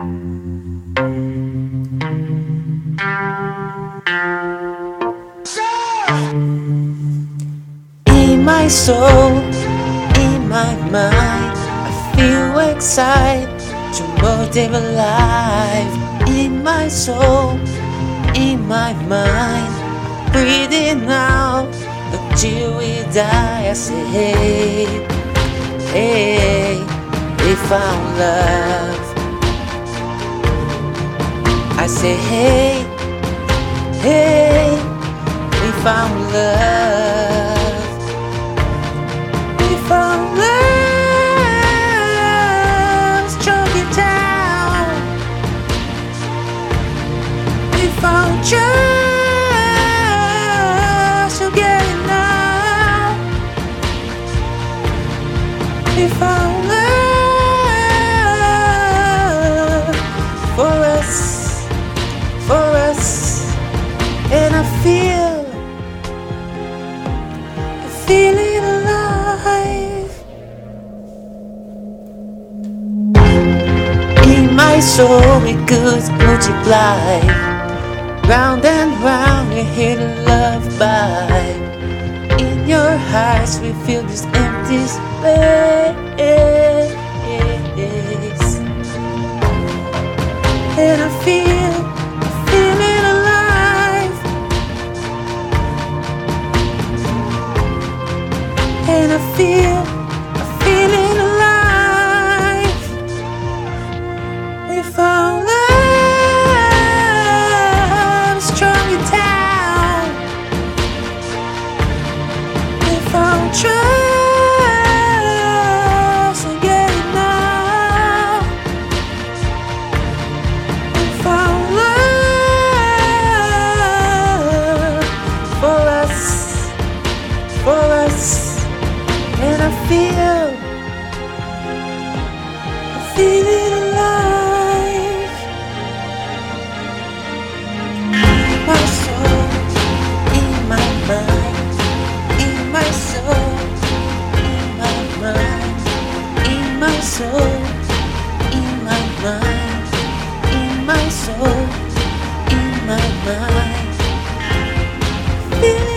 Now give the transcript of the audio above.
In my soul, in my mind, I feel excited to motivate life. In my soul, in my mind, breathing out until we die. I say, hey, hey, we found love. I say, hey, hey, we found love. We found love, struck it down. We found just to get enough. We found love for us, and I feel it alive. In my soul it could multiply. Round and round we hear the love by. In your hearts we feel this empty space, and I feel it alive. And I feel it alive. We found love, strung it down. We found trust and get it now. We found love for us. And I feel it alive. In my soul, in my mind, in my soul, in my mind, in my soul, in my mind, in my soul, in my mind.